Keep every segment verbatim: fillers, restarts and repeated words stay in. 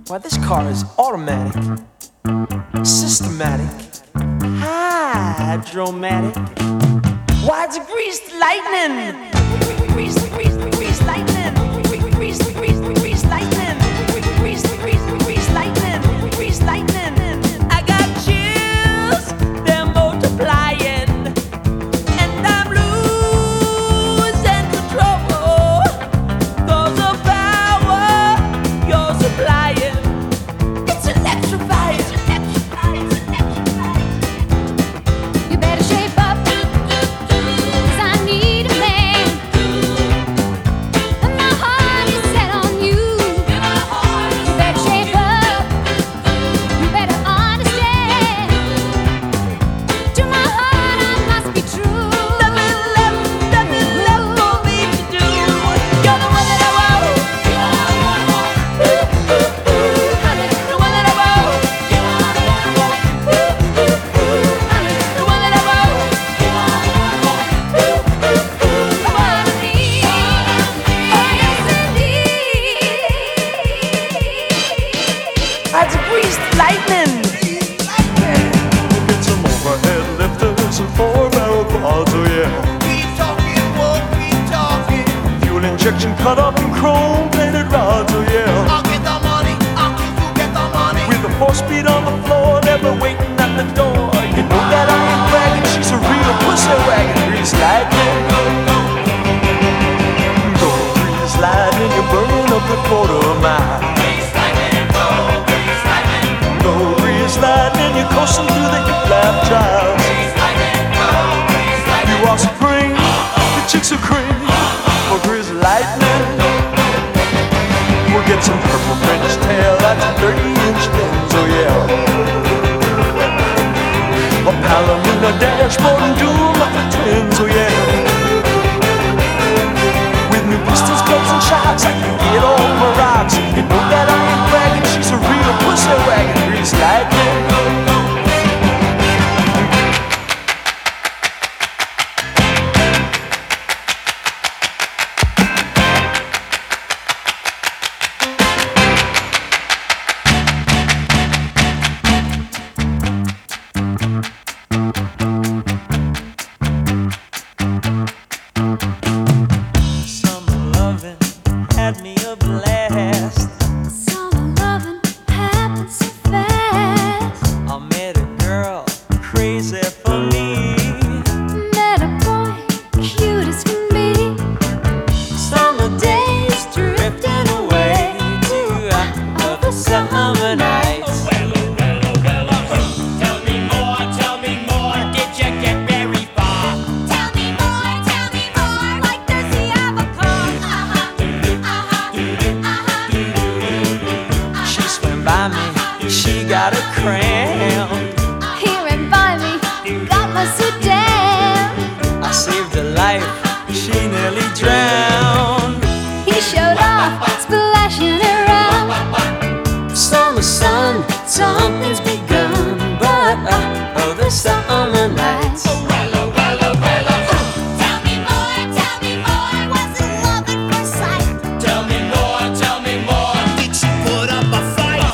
Why, this car is automatic, systematic, hydromatic. Why, it's a greased lightning. Greased, greased, greased lightning. Greased, greased, greased lightning. Greased, greased, greased lightning. Greased lightning. I got chills, they're multiplying, and I'm losing control. 'Cause the power you're supplying, it's electrifying. You better shape up, 'cause I need a man. And my heart is set on you. You better shape up, you better understand. To my heart I must be true. Nothing left, nothing left for me to do. You're the one that I want. The one that I want. The one that I want. What I need, oh yes indeed. That's a greased lightning. Get some overhead lifters and four-barrel quads, oh yeah. Keep talking, won't keep talking. Fuel injection cut up in chrome-plated rods, oh yeah. I'll get the money, I'll keep you get the money. With a four-speed on the floor, never waiting at the door. You know that I ain't bragging, she's a real pussy wagon. Grease lightning, go grease lightning, you're burning up the quarter mile. Go grease lightning, you're coasting through the hip-lap trials. You are supreme, the chicks are cream. For grease lightning, we'll get some purple French tail, that's thirty inch things, oh yeah. A Palomino dashboard and doom like the twins, oh yeah. With new pistons, clubs and shocks, I can get over rocks. You know that I ain't bragging, she's a real pussy wagon. Grease lightning. Summer loving had me a blast. Summer loving happens so fast. I met a girl crazy for me. Met a boy, cute as can be. Summer days drifting away to other summer nights. Tell me more, tell me more. Did you get very far? Tell me more, tell me more. Like does he have a car? Uh-huh, uh-huh, uh-huh. She swam by me, she got a cramp. He ran by me, got my suit down. I saved her life, she nearly drowned. He showed off, splashing around. Summer sun, something's begun, but uh, other summer nights. Tell me more, tell me more. Was it love at first sight? Tell me more, tell me more. Did she put up a fight?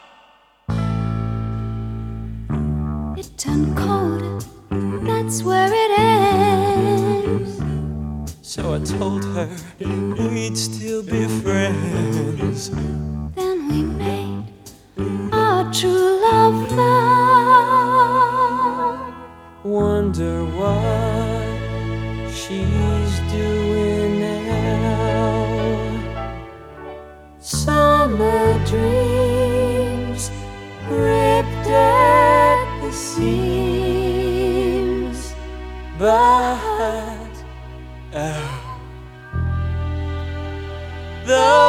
It turned cold, that's where it ends. So I told her we'd still be friends. Then we made our true love vow. Wonder what she's doing now. Summer dreams ripped at the seams, but oh, the